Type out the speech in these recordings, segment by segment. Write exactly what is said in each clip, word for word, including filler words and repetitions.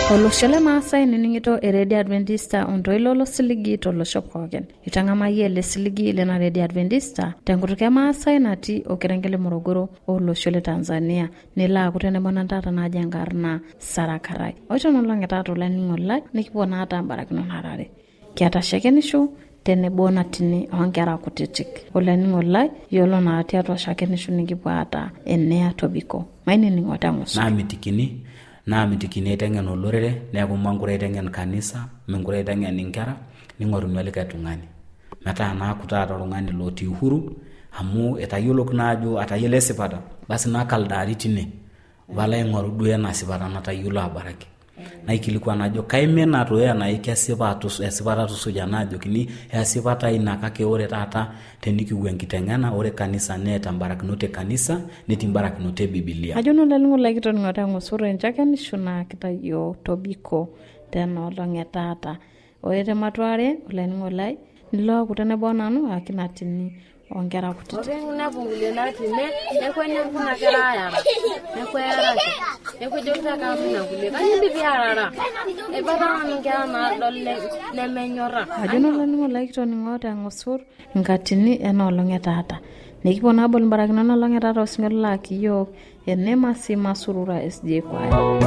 Oloshole Maasai niningito eredi Adventista ondoilo lo siligi to lo shopoken. Itangama yele siligi lena redi Adventista tengutuke Maasai nati okerengele Morogoro oloshole Tanzania nila kutene monantata na jangarna Sarakarai. Ocho nolangeta to laningolai nikipona ata barakino harare. Kiata shekenishu tene bona tini wangera kutitik. Olaningolai yolo na atiato shekenishu nikipata enea tobiko. Maini ningota ngosu. Na mitikini na mitikini etengen olorere neeku mangure etengen kanisa mengure etengen inkera ningoru nweleka tungani meta na kutata oltungani loti uhuru amu etayiolok naajo atayele sipata basi na kaldari tine wala ingoru duwe na sipata natayiolo abaraki na ikilikuwa najo kaimena toya na ikesipatu esipata tusuja najo kini esipata inakake ore tata tenikiwe nkitengana ore kanisa neta mbarakinote kanisa neti mbarakinote Biblia ajono lalingo lakito ngota ngosoro enchake nishuna kitayo tobiko tena olongetata oete matware olaningo lai nilo kutene bonanu akinatini ongera kutete ngina bungule na time ekwenye kuna kera yara ekwera ekujota kamina kule kandi biarara ebara ngera na dolle nemenyora ajono laningo lakito ngota ngosoro ngatini enolongetata nikipona bol mbarakino nolongetata osingola kiyo enema si masurura S D kwa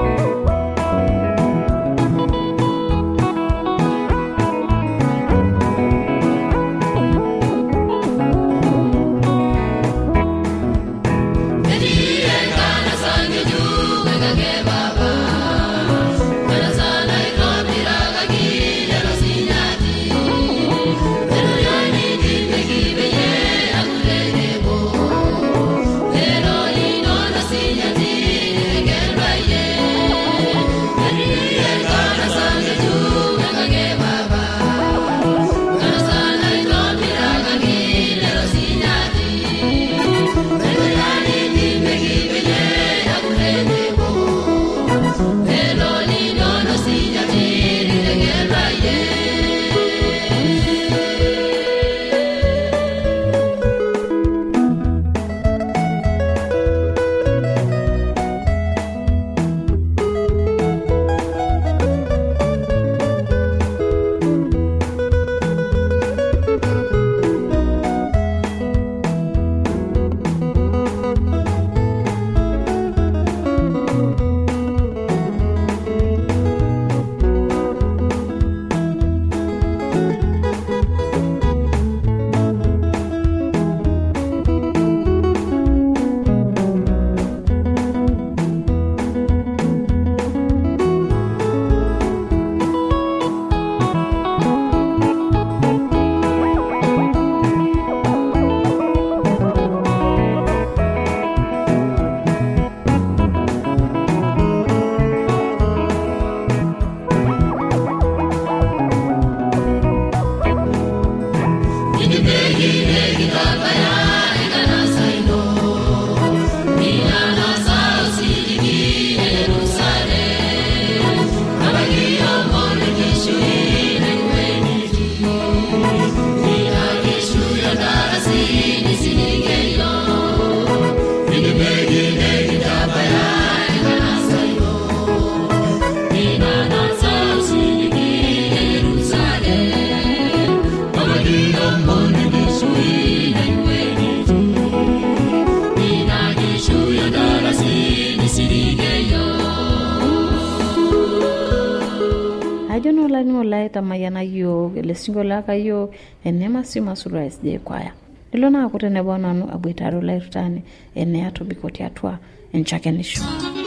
ajono laningo lai tamayana yo lesingo laka yo enema si masura S D kwaya ilona akutene bonanu abwitaro lai rutani ene atobikoti atwa enchakenisho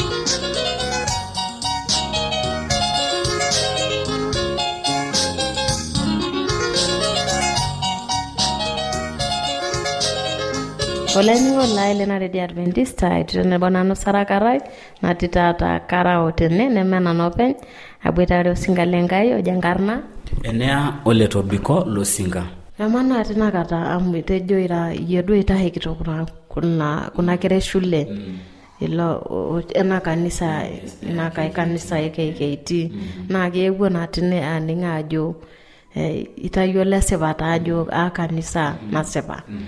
Olaningo lai lena redi Adventista itene bonanu Sarakarai na titata karao tene nemena nopen abwetare osingalengai ojangarna enea ole tobiko losinga amana atina kata amwitejo ira yedo itahekito kuna kuna kuna kere shule mm. ilo ena kanisa na kai kanisa yake K T mm-hmm. na gewo na tine aninga ajo eh, itayole sebata ajo a kanisa mm-hmm. na seba mm-hmm.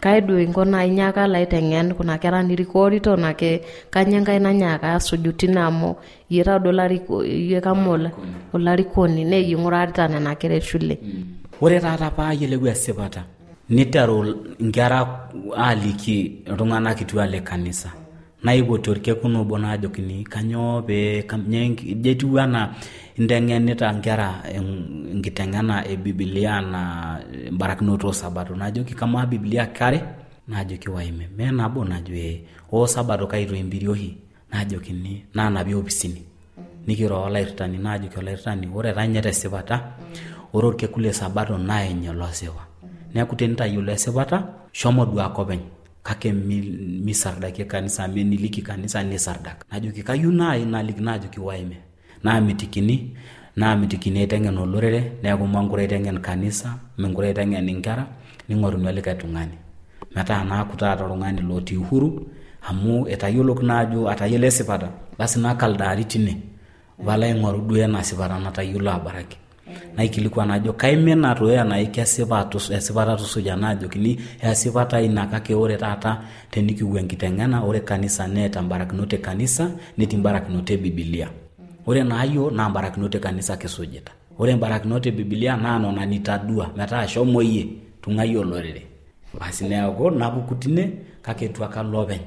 kaidu ingona inyaka laitengen kuna kera nirikorito nake kanyenga inanyaka asujutina mo yira dolari ye kamola olarikoni ne yingurarita nena kere shule ore tata pa yelewe esipata nitaro ngara aliki rungana kitu ale kanisa naibo torke kuno bona jokini kanyo be kamnyengi jetuwana ndengenita ngara ngitengana e biblia na baraknoto sabato najoki kama biblia kare najoki waime mena bona jwe o sabato kairo imbiriohi najoki ni na nabi opisini nikiro lairtani najoki lairtani ore ranyete sipata ororke kule sabato nae nyolosewa nekutenta yule sipata shomo dua kopeny kake misardaki kanisa meniliki kanisa ni sardak najoki kayuna inalik najoki waime na mitikini na mitikini tengen olorere neeku mangure tengen kanisa mangure tengen ingara ningoruni ole katungani meta na kutata rungani loti uhuru amu etayolok najo atayele sipata basi na kaldari tine wala ingoru duya na sipata na tayolo abaraki na ikilikuwa najo kaimena roya na ikesipatu esipata tusuja najo kini esipata inakake ore tata teniki wenkitengana ore kanisa neta baraknote kanisa neti baraknote biblia ore nayo na baraknote kanisa kesujeta ore baraknote biblia nano na nitadua meta shomoye tungayo lorere basi neako nabukutine kake twaka loben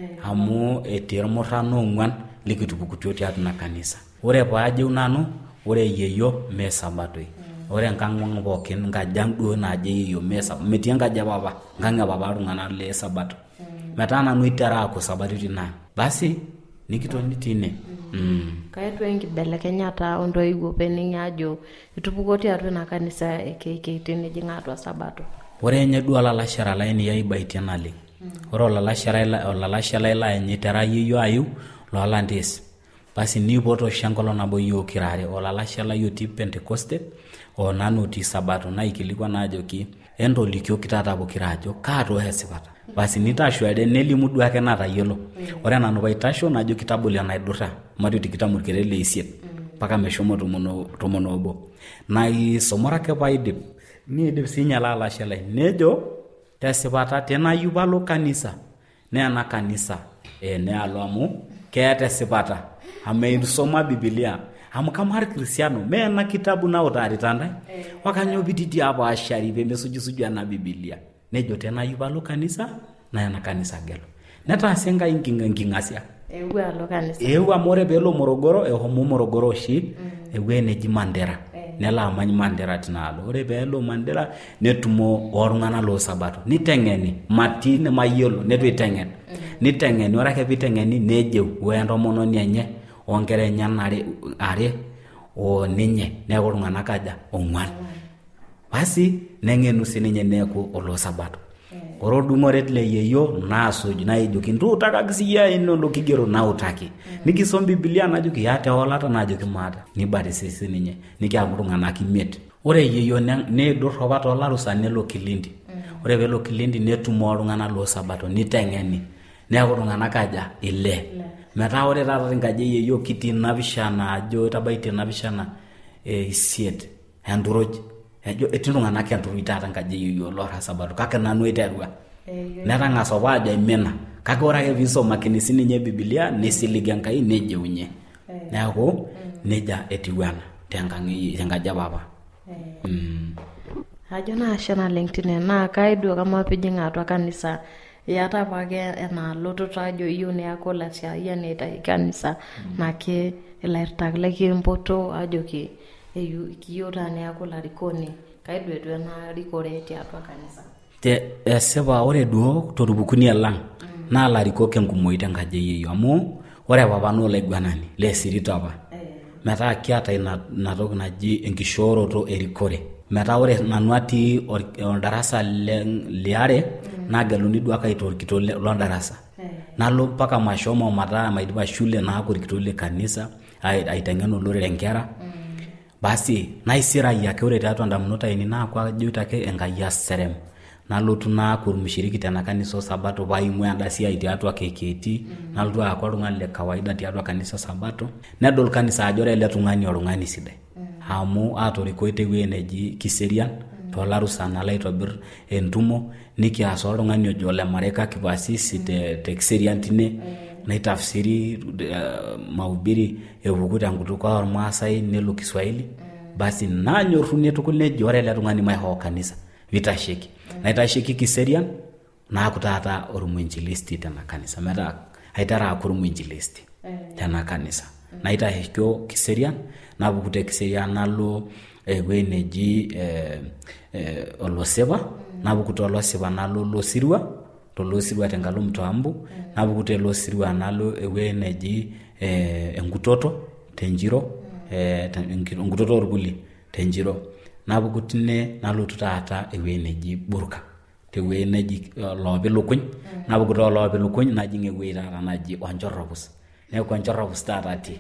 amu etirmorano ngwan likitubukutyoti atuna kanisa ore paaje unano ore yeyo me sabatoi ore nkangwang boken ngajang do na je yeyo mesa metianga jababa nganga baba rungana le sabato metana nuitara ko sabatiti na basi nikitoni tine mm kaetu engi belekenyata ondo igo peninyajo itupukoti atuna kanisa ekeketene jingatwa sabato ore nye duala la shara laini ya ibaitianali ore la la shara la la shara la nyitara yeyo ayu lo landis basi ni boto shankolo na boyo kirare ola la shala yoti pentecoste o nanu ti sabato na ikilikuwa najo ki endo likyo kitata bo kirajo kato hesipata basi nitashwede neli mudu yake na tayelo ore nanu baitasho najo kitabu lya naidura madu tikitamu kirele isie paka meshomo tomono tomono obo na isomora ke baidip ni dip sinyala la shala nejo tesipata tena yubalo kanisa ne ana kanisa e ne alomu kete sipata ameisoma biblia amkamar kristiano mena kitabu na utaritanda eh. wakanyobititi hapo ashari bemesujusuju na biblia nejo tena yubalo kanisa na yana kanisa gelo neta senga inkinga nkingasia ewe alo kanisa ewe amore belo morogoro e homo morogoro shi mm. ewe neji mandera eh. nela amanyi mandera tinalo ore belo mandera netumo orungana lo sabato nitengeni matine mayelo netu itengen mm. nitengeni ora ke bitengeni neje wendo mono nyenye ongere nyanare are o ninye neko rungana kaja ongwan basi nengenu sininye neko olo sabato oro dungoret le yeyo naso jina ijoki ndu utakakisia ino lokigero na utaki nikisoma biblia najoki yate olata najoki mata ni bari sisi ninye nikiamurungana kimet ore yeyo ne do robato la rusane lo kilindi ore velo kilindi netumo rungana lo sabato nitengeni neko rungana kaja ile meta ore tata ngaje yeyo kiti nabishana ajo tabaite nabishana e isiet handuroj ajo etindungana ke anduru tata ngaje yeyo lora sabato kake nanu eterwa neta ngasobaja imena kake ora ke viso makinisi ninye biblia nesiliga ngai neje unye nako neja etiwana tengangi tengaja baba mm ajo na shana lengtine na kaido kama pijinga atwa kanisa yata pake ena loto tajo iyo ne akola sia yani ta kanisa mm. nake elairtagle ki mpoto ajoki eyu kiyota ne akola rikoni kaido etu na rikore ti atwa kanisa te eseba ore duo torubukuni alang mm. na la rikoke ngumoita ngaje yeyo amu ore baba no legwanani le siritaba eh. meta kiata ina natok naji enkishoro to erikore meta ore nanuati or darasa le liare mm. na galuni duaka itorkito lo darasa hey. nalo paka mashomo mata maidiba shule na hakurikitole kanisa aitangano lore renkera mm. basi naisira yake ore tatu ndamunota ini na kwa jutake engaya serem nalo tuna kurumshiriki tena kanisa sabato baimwe andasi aiti atwa K K T mm. nalo twa kwa rungani le kawaida ti atwa kanisa sabato nedol kanisa ajore le tungani orungani side mm. hamu atorikoite weneji kiserian mm. tolarusa nalo aitobir entumo nikias oltung'ani ojo ole Mareka Kipasisi te te Kiserian tine naitafsiri uh, mahubiri epuku tenkutuk ormaasai nelo Kiswahili basi nanyorrune tukul neji ore ele tung'ani maiho kanisa vitasheki naitasheki Kiserian naaku taata ormuinjilisti tena kanisa metaa aitara akurmuinjilisti tena kanisa naitashekio Kiserian napuku te Kiserian nalo ewuei neji eh, eh, Olosipa napuku tolosipa nalo Losirua tolosirua tenkalo Mtoambu napuku telosirua nalo ewuei neji eh, Enkutoto tenjiro eh, Enkutoto orkuli tenjiro napuku tine nalotu taata ewuei neji Burka tewuei neji uh, Loopilukuny napuku to Loopilukuny najing ewuei taata naji Onchoropus neeku Onchoropus taata ti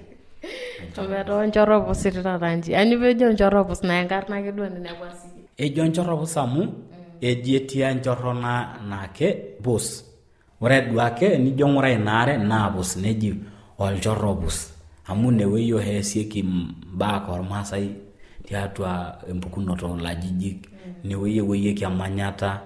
Tometo Onchoropus taata nji ani pejo Onchoropus na enkarna ake duo ninekwasi ejo Onchoropus amu eji etii enchorrona naake pus ore duake nijo ng'urai naare naa pus neji Olchoropus amu inewuei oshi eesieki mbaa ormaasai tiatua empukunoto lajijik inewuei ewueieki emanyata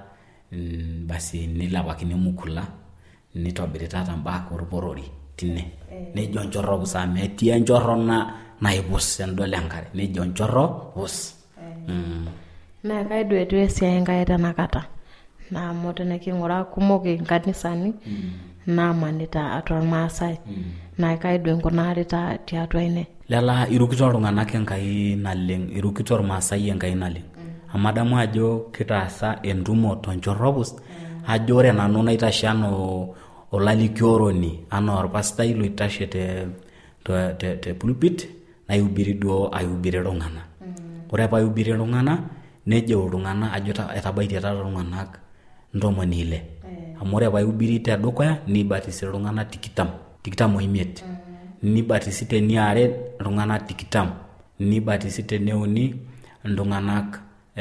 mm, basi nilepakini mukula nitobiri taata mbaa orporori tine neji Onchoropus amu etii enchorrona naipus endol enkare neji Onchoropus mm. Na kaidu etu esiai enkai tenakata na moto neking'ura kumok inkanisani mm. naamanita atua irmaasai mm. na kaidu enkunari ta tiatua ine lala irukito iltung'anak enkai naleng irukito irmaasai enkai naleng mm. amadamu ajo kitaasa entumo tonchoropus mm. ajo ore nanu naitashano olalikioroni ana orpastai loitashe te te te pulpit naihubiri duo aihubiri iltung'anak mm. ore pa aihubiri iltung'anak nejo iltung'anak ajo etabaitie taata iltung'anak ntomoni ile eh. amu ore paihubiri tedukuya nibatisi iltung'anak tikitam tikitam oimiet mm. nibatisi teniare iltung'anak tikitam nibatisi teneuni iltung'anak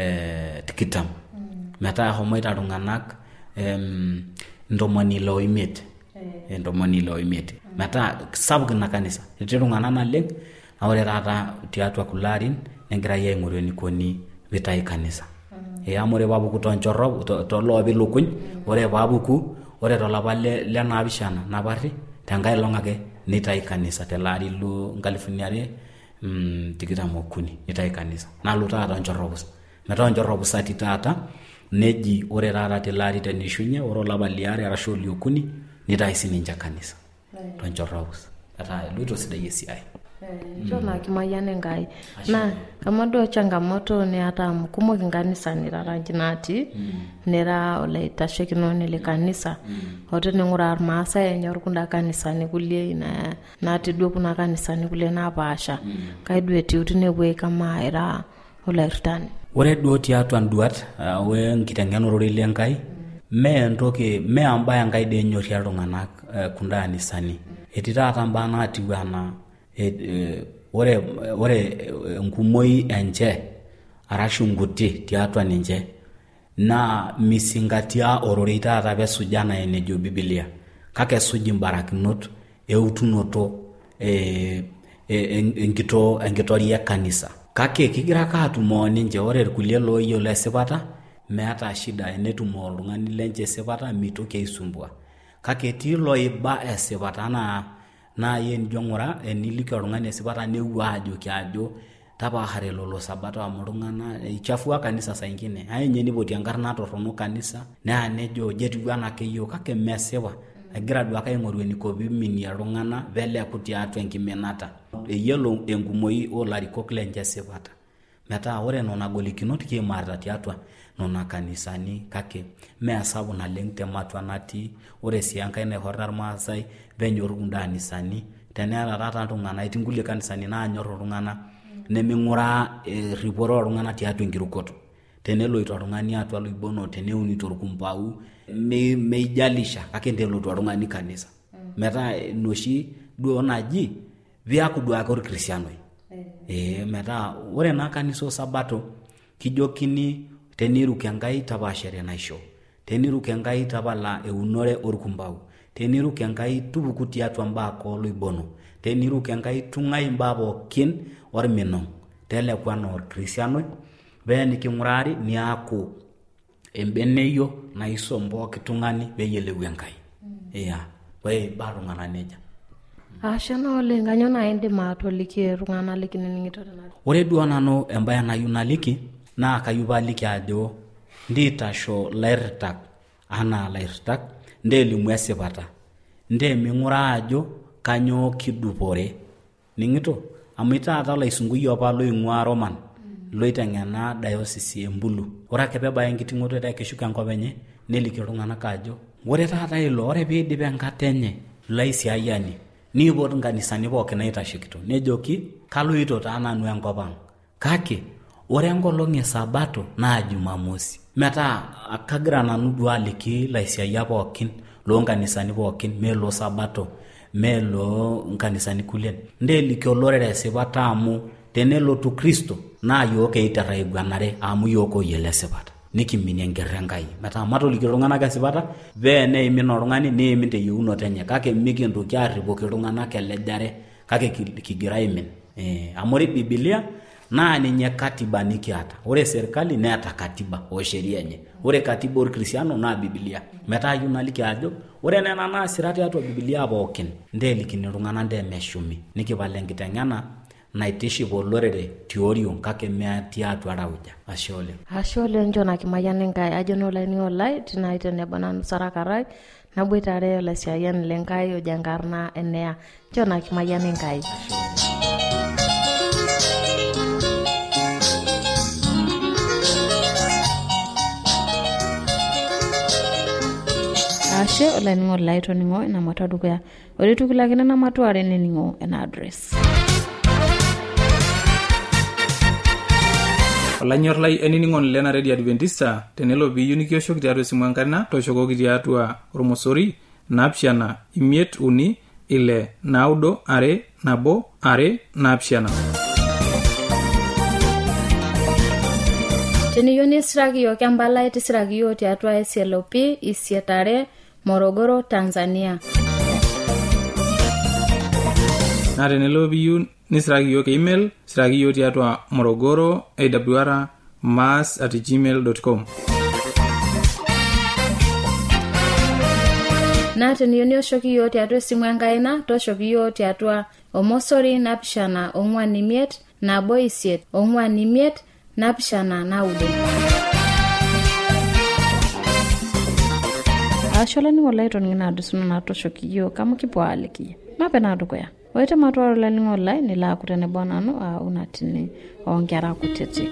eh, tikitam mm. metaa homoita iltung'anak em, ntomoni ile oimiet eh. ntomoni ile oimiet mm. metaa sapuk ina kanisa etii iltung'anak naleng na ore taata tiatua kularin negirai aing'oru enikoni vitai kanisa mm. e amore babuku tonchorro to, to Loopilukuny mm. ore babuku ore tolapa le naapishana napari tenkai long'ake nitai kanisa telari lo nkalifuni are mm, tikitam okuni nitai kanisa nalo taata Onchoropus metaa Onchoropus ati taata neji ore taata telari tenishunye ore olapa liare arashu liokuni nitai sininche kanisa mm. Onchoropus ata luito sidai esiai Jona kimayane enkai na kama duo changamoto ni hata kumok inkanisani taata nati mm. nera olaitashekinoni le kanisa mm. ote ning'ura irmaasai enyor kunda kanisani kulie ina nati duo kuna kanisani kulie napaasha mm. kaidu etiu tinewuei kama era olairtani ore duo tiatua nduat uh, we nkitengenore ile enkai me entoki me embaye enkai de enyoria iltung'anak uh, kunda kanisani mm. etii taata mbaa natiu ana Et, uh, ore ore enkumoi enche arashu nguti tiatua ninche na misingatia ororei taata pesujana enejo Biblia kake suji mbarakinot eutunoto eh, enkito enkitoria kanisa kake kigira kaatumo ninche ore irkulie looyiolo esipata meeta shida enetumo oltung'ani lenche esipata mitoki aisumbua kake etii loiba esipata na na yen jongora eniliki oltung'ani esipata newuo ajoki ajo tapahare lolo sabato amultung'ana ichafua kanisa saingine ayenye nipoti enkarna torrono kanisa na nejo jetiu anake yiok kake mesipa egira duake aing'oru eniko piiminie iltung'ana peleku tiatua enkiminata eyiolo enkumoi olarikok lenche esipata metaa ore nona golikinot kiimarita tiatua nona kanisani kake meesapuk naleng tematua natii ore sii enkai naihorta irmaasai penyor kunda kanisani teneeta taata iltung'ana etii nkulie kanisani naanyor iltung'ana neming'uraa erriporo oltung'ana tiatua enkirukoto teneloito oltung'ani atua loibono teneunito orkumbau meijalisha kake teneloito oltung'ani kanisa metaa noshi duo naji viaku duake orkristianoi eh metaa ore na kanisa sabato kijokini teniruk enkai tapashere naisho teniruk enkai tapala eunore orkumbau teniruk enkai tubuku tiatua mbaa koloibono teniruk enkai tung'ai mbaa pookin orminong telekwa no orkristianoi pee niking'urari niaku embeneyio naisom pooki tung'ani peeyiolou Enkai. Iya, pee ibaa iltung'anak neja. Ashe naa oleng, kanyoo naa indim atoliki iltung'anak likining'ito tenakata? Ore duo nanu embaye nayieu naliki naa kayieu paaliki ajo ndiitasho lairritak anaa lairritak, ndeelimu esipata, ndee ming'uraa ajo kanyoo kidupore. Ning'ito, amu taata laisungui apa loing'ua Roman loiteng'ena diocese Embulu. Ore ake peebaya enkiting'oto ekeshuko enkop enye neliki iltung'anak ajo ore taata ilo, ore piidip enkata enye laisiayani niipot nkanisani pookin naitashekito nejoki kaloito taa nanu enkop ang', kake ore enkolong' e Sabato naa Jumamosi. Metaa kagira nanu duo aliki laisiayiak pookin loonkanisani pookin meelo Sabato, meelo nkanisani kulen, ndeeliki olorere esipata amu tenelotu Kristo naa yiok eiterra aiguanare amu yiok oyiolo esipata nikiminie enkerr Enkai. Metaa matoliki iltung'anak esipata pee neimin oltung'ani neimin teyieunoto enye, kake mikintoki arripoki iltung'anak elejare, kake kigira aimin. Eh, amu ore Biblia naa ninye katiba nikiata. Ore serikali neeta katiba o sheria enye. Ore katiba orkrisiano naa Biblia. Metaa yieu naliki ajo ore nena naasira tiatua Biblia pookin ndeelikini iltung'anak ndee meshumi, nikipal enkiteng'ena naitiship olorere tioriong kake metii atua rauja. Ashe oleng. Ashe oleng John Kimayian Enkai, ajo naa olainining'oni lai tonight tenebo nanu Sarah Karai naboitare olaisiayiani lenkai ojo enkarna Enea. John Kimayian Enkai. Ashe olainining'oni lai toning'o ina mata dukuya. Ore tukilakini na matuare nening'o ena address. Olanyor lai enining'oni lena Radio Adventista tenelo piiyieu nikioshoki tiatua esimu enkarna toshokoki tiatua ormosori naapishana imiet uni ile naudo are nabo are naapishana. Teniyieu nisiraki yiok empalai tisiraki yiok tiatua S L O P isietare Morogoro, Tanzania. Na tenelo piiyieu nisiraki yiok email, siraki yiok tiatua morogoro a w r mass at gmail dot com. Na teniyieu nioshoki yiok tiatua esimu enkaina, toshoki yiok tiatua omosori napishana ong'uan imiet nabo isiet ong'uan imiet napishana naudo. Ashola ni wala ito ngina adusuna na toshoki yiok kama kipo aliki. Mape na dukuya. Waite matuwaro la ningo lai nila kutene bonano a unatini ongera kutete.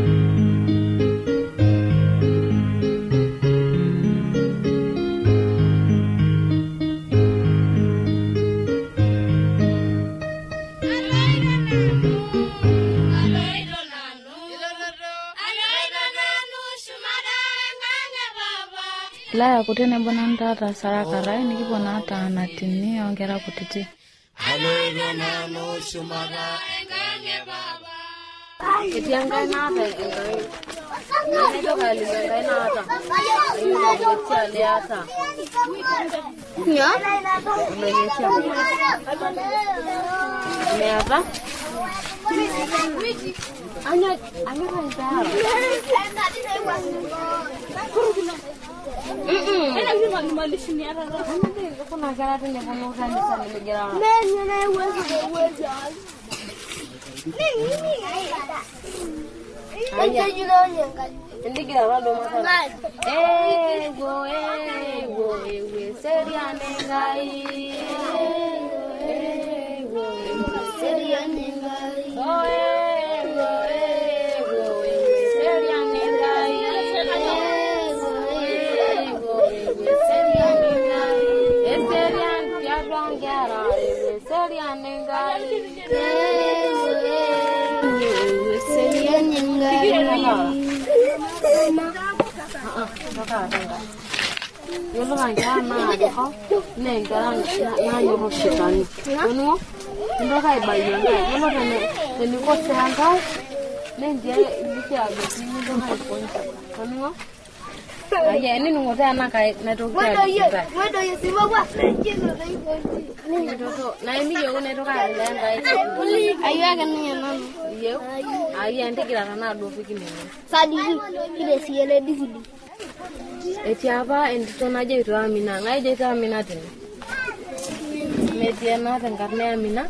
La kutene bonano tata Sarah Karai nikipona ata anatini ongera kutete. Hallelujah, no shumara engane baba. Itianga nata engai. Nito kali engai nata. Ayo liata. Ya? Umenyesha. Meapa? Anya anya kanta. Mm. Ena yuma nimalishi ni ara. Kuna gara tene kono kanisa nimegira. Menye na uwezo uwezo. Nini nini aida. Anya jironya ngali. Ndigira rado mata. Eh go eh go eh seriane ngai. Eh go seriane ngai. Oh eh go eh go seriane ngai. Yo lo van ya na de ko ne ngara na yo ro shitani ono ndo kai ba yo yo lo ne ne ko sanga ne je ni ya be ni ndo kai ko ono Aya ni ngote anakai netoka. Wedo yesima kwa chino na hiyo. Netoto na imi yo netoka lengai. Ayo yake ni nani? Yo. Aya ndigira na do fikini. Sadiki ile siele digidi. Eti apa entito naje itu Amina, ngai je itu Amina tene. Metia na tenkarne Amina.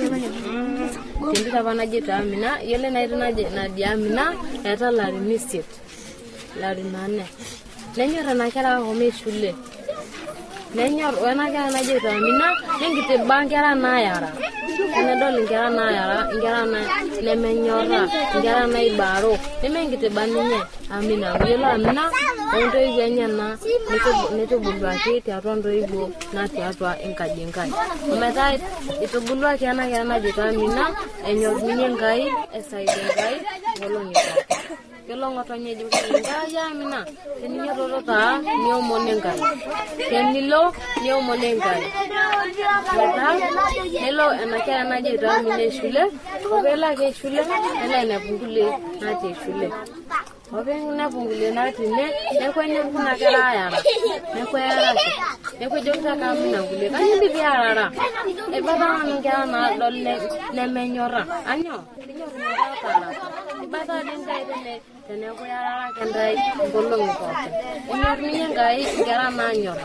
Entito apa naje itu Amina, yele na itu naje na di Amina eta lari misit. Lari nane. Nenyor na kera home shule. Nenyor wana kera naje itu Amina, ngite bankera na yara. Ene dol ngera na yara, ngera na nemenyora, ngera na ibaro. Nemengite baninye Amina, yelo Amina ondo igenya na neto neto bulwaki ti atondo igo na ti atwa enkaji nkai. Ometa ito bulwaki ana kera naje itu Amina, enyor minye ngai, esaide ngai, golongi. Kelo ngotonye jibu ya Amina, teninyo rorota ni omonengai. Tenilo ni omonengai. Meta hello anakera naje itu Amina shule, obela ke shule, ela na bungule na te shule. Obeng na bungule na tine, ekwe ne kuna kera ya. Ekwe ya. Ekwe jokta ka Amina bungule. Kanyi bibi arara. E baba ngera na dolle ne menyora. Anyo, tinyo na tara. Baba dinga ite tene ko yara kendai golong ko. Enyor ni ngai ngera na nyora.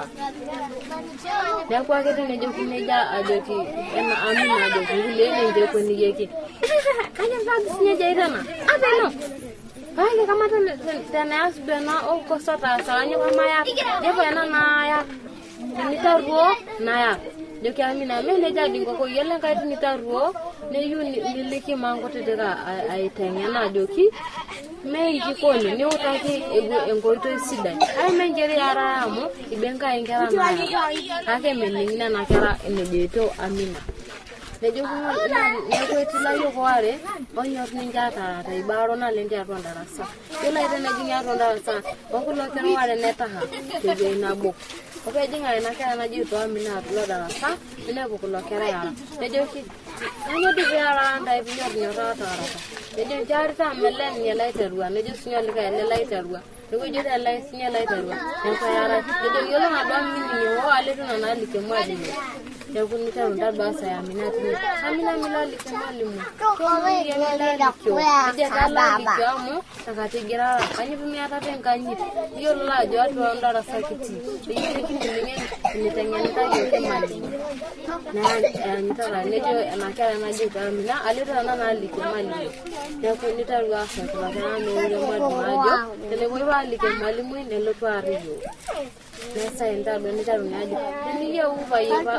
Ne kwa kete ne jokune ja ajoti ena Amina do bungule ne je ko ni yeki. Kanya bagus ni jairana. Apa no? Kaya kama tene asbena o kosata salanya kama ya. Depo ena na ya. Nitaruo na ya. Joki Amina mele jadi ngoko yele ngai nitaruo ne yu niliki mango teteka aitengena joki me ikikoni ni utaki engoito sida ai menjeri yara amo ibenga ingera na ake meningina na kera enejeto Amina ne joki ne ko etila yo kware onyor ninja ta ta ibaro na lenge ato ndarasa yela ite ne jinya ato ndarasa okulo kero wale netaha teje na bok oke jinga ina kera na jitu Amina ato ndarasa ina bukulo kera yara ne joki anyo di yara ndai binyo binyo ta rata Nejo jarita melen ya laiterua, nejo sinyo lika ya laiterua. Nejo jita lai sinyo laiterua. Nejo yara, nejo yolo ngadwa mini wo aletu na nalike mwadi. Nejo nita unda basa ya Amina tini. Amina mila like mwalimu. Kwa ya mila likyo. Nejo kala likyo amo, takati girara. Kanyi pimi atate nkanyi. Yolo la jo atu unda rasa kiti. Yiri kiti linge nitengenita yote mwalimu. Na nitara nejo nakara na jita Amina aletu na nalike mwalimu. Neku nitarua sakula kana nure mwajo tele boiba like mwalimu nelo twariyo nesa enda do nitaru najo ni ye uva ye ba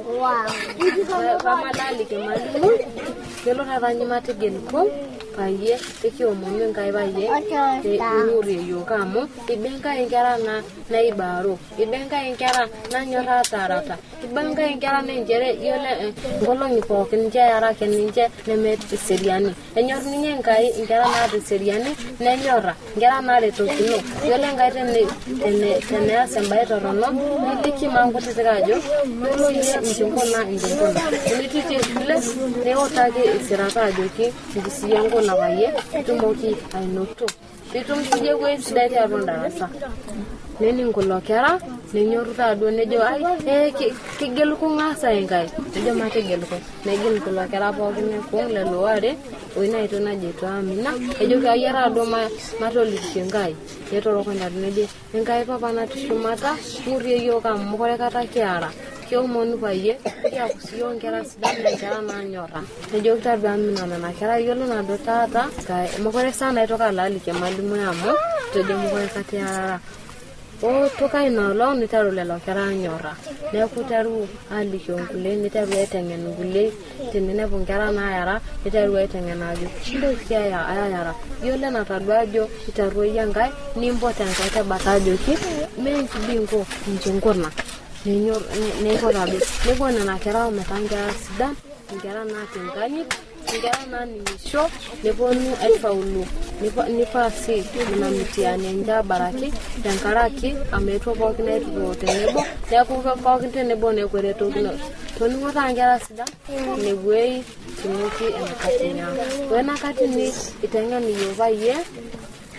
ba ba malali ke mwalimu nelo havanyi mate genko paye teki omonwe ngai baye te nure yo kamo ibenga ingera na na ibaro ibenga ingera na nyora tarata ibenga ingera na njere yole ngolongi po kenje yara kenje neme seriani enyor ninye ngai ingera na de seriani na nyora ngera na le tokino yole ngai tene tene tene asembaye torono ndiki mango tetagajo yolo ye njingo na njingo ndiki tele ne otage sirata joki ndisiyango na baye tumoki ainoto bitumsije kwe sidati aronda rasa neni ngolokera nenyoruta do nejo ai eh kigelu ko ngasa engai nejo mate gelu ko negin ngolokera po kine ko le loare oina ito na jeto Amina ejo ka yara do ma matoli ngai yeto ro ko ndade neje engai papa na tushumata muri yo ka mukore kata kiara kyo monu baye ya kusiyo ngera sidana ngera na nyora nejo ta Amina na kera yolo na do tata ka mukore sana ito ka lali ke malimu yamo tejo mukore kata yara o toka ina lo nitaru le lo kera nyora ne kutaru ali kyongule nitaru etengen ngule tenene bungera na yara nitaru etengen aju ndo kia ya aya yara yole na tadwajo nitaru yangai nimbo tanga ta batajo ki menki bingo njongona ne nyor ne ko rabi ne bona na kera umetanga sida ngera na tengani ngera na nisho ne bonu alfaulu ni pasi na mitiani nda baraki yankaraki ametwa kwa kina ito tenebo ya kuka kwa kina nebo ne kwere to kino to ni ngota ngera sida ne gwei timoki ena katinya wena katini itanga ni yova ye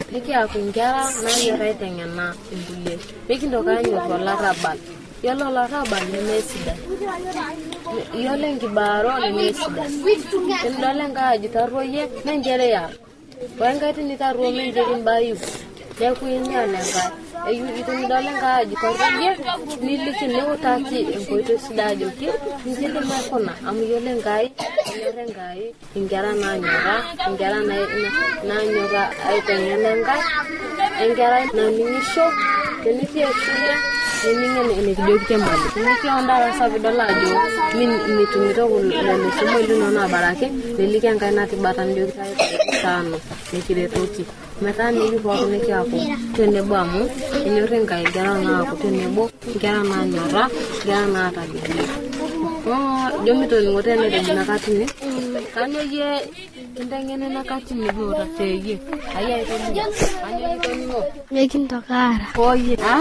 Nikiaku nkera nanyor aiteng'ena inkulie. Mikintoki anyor olarrabal. Yiolo olarrabal nemesidai. Yiolo enkibaaro nemesidai. Tenidol enkae aji tarruoyie menchere yar. Ore enkae tenitarruo menchere imbayu. Neeku inyal enkae. Eyu tenidol enkae aji tarruoyie niliki niutaki enkoitoi sidai ajoki njili maikuna amu yiolo enkai enyor enkai inkera naanyora inkera naanyora aiteng'ena enkai enkerai naning'isho tenitii shule nening'en enekijokitie mbali tenitii darasa pidol ajo mitumito lelo somo linono abaraki niliki enkai natibata nijoki tano nikiretoki metaa nikipooki nikiaku tenebo amu enyor enkai nkera naaku tenebo nkera naanyora nkera naata bidii. Jo mitoning'ote enetejina katini kanyo yie inteng'ene na katini duo teyie ayia itoning'o kanyo itoning'o Mekintokara. oye ha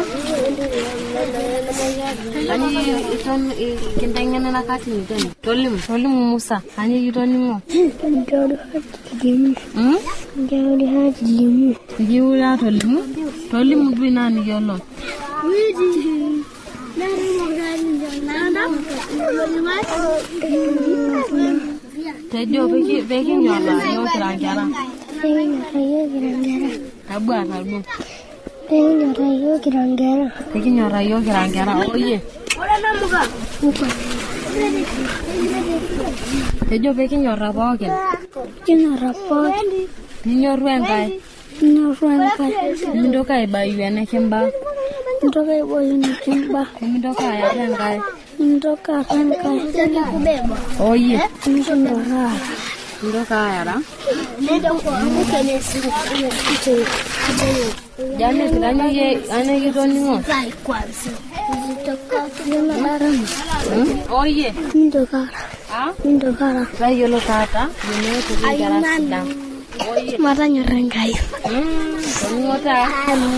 kanyo iton kinteng'ene na katini tani tolimu tolimu Musa kanyo itoning'o Ndodo hajilimu. hmm Ndodo hajilimu. Jiura tolimu tolimu duo nani yiolo Tejo peki peki nyola yo kirangara. Peki nyola yo kirangara. Abu atabu. Peki nyola yo kirangara. Peki nyola yo kirangara. Oye. Tejo peki nyola pookin. Peki nyola pookin. Ninyoru enkai. Ninyoru enkai. Mintoki aibayu enekimba. Mintoki aibayu enekimba. Mintoki ayar enkai. Mintoki ayar enkai. Kubeba. Oye. Mintoki Mintoki ayara. Jane kitanyo ye ane kitoning'o. Oye. Mintokara. Ah? Mintokara. Rayiolo taata yeneetu nkera sidan. Oye. Matanyor enkai. Hmm, toning'o taa.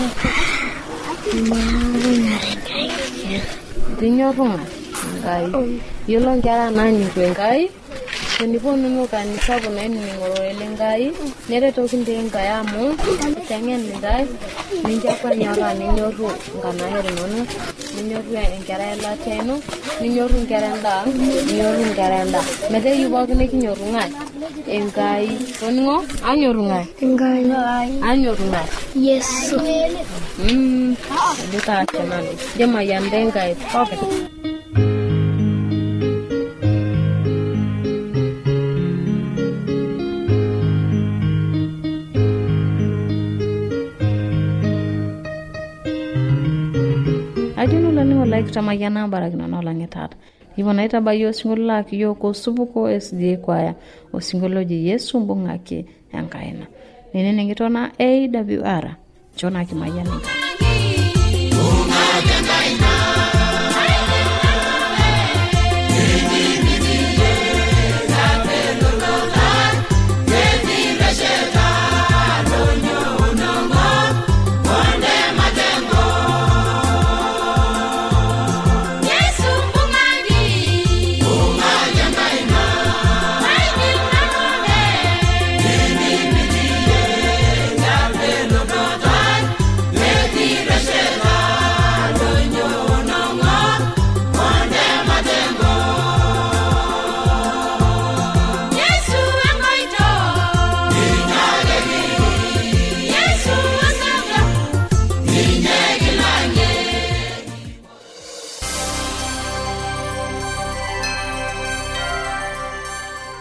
Matanyor enkai. Tinyorru enkai. Yiolo nkera naanyorru enkai teniponunu kanisa kuna ening'oro enkai neretoki nte enkai amu teng'en ntai ninche kwanyora ninyorru nkanaheri inono ninyorru enkera elatia ino ninyorru nkera endaa ninyorru nkera endaa meteyu pookin nikinyorru ng'ae enkai toning'o anyorru ng'ae Enkai. anyorru ng'ae Yesu. mm duta chanani jema yande enkai pookin. Ajino lani wala kitamayiana barakina nolang'etata hivyo naitabayo osinkolio laki yiok osupuko S D A kwaya osinkolio oji Yesu mbung'aki enkaina nene nikitona A W R chona kimayianika.